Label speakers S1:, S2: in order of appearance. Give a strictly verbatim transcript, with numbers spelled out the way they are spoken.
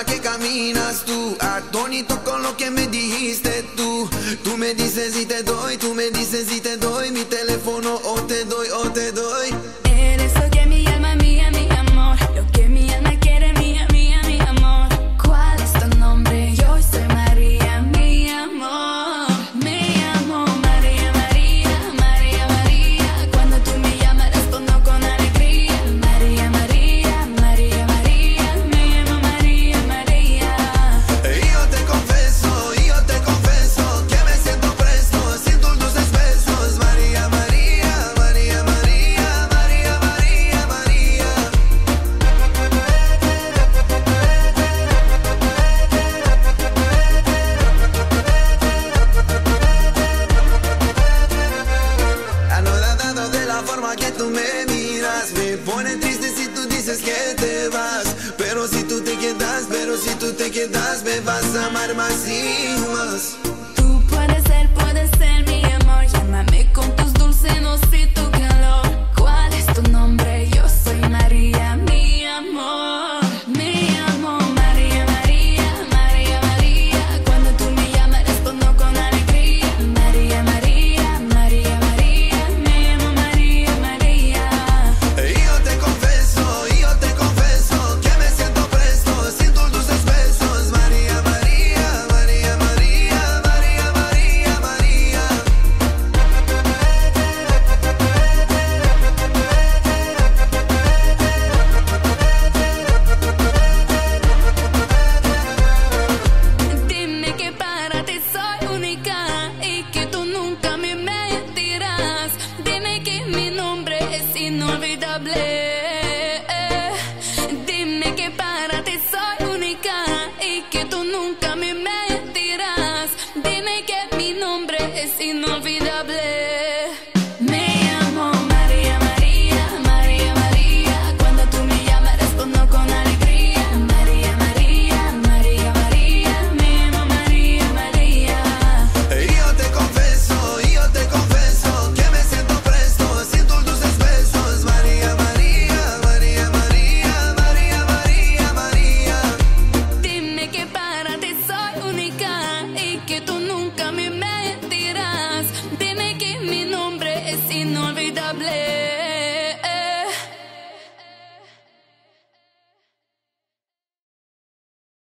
S1: forma que caminas tú, atónito con lo que me dijiste tú. Tú me dices y te doy, tú me dices y te doy mi teléfono, o te doy, o te doy.
S2: Eres lo que mi alma mía, mi amor, lo que mi alma quiere, mía, mía, mi amor. ¿Cuál es tu nombre? Yo soy María, mi amor. Me llamo María, María, María, María. Cuando tú me llamas respondo con alegría. María, María, María, María. Me llamo María, María.
S1: Y yo te confieso, y yo te confieso que me siento presto sin tus dulces besos. María, María, María, María, María, María, María. Anodado de la forma que tú me miras, me pone triste si tú dices que te vas. Pero si tú te quedas, pero si tú te quedas, me vas a amar más y más.
S2: Tú puedes ser, puedes ser mi amor. Llámame con tus dulces no y tu calor. ¿Cuál es tu nombre? Yo soy María, mi amor. Me llamo María, María, María, María. Cuando tú me llamas respondo con alegría. María, María, María, María. Me llamo María, María.
S1: Y yo te confieso, y yo te confieso que me siento presto sin tus dulces besos. María, María, María, María, María, María, María.
S2: Dime que para ti soy única y que tú nunca me mentirás. Dime que mi nombre es inolvidable. Dime que para ti soy única y que tú nunca me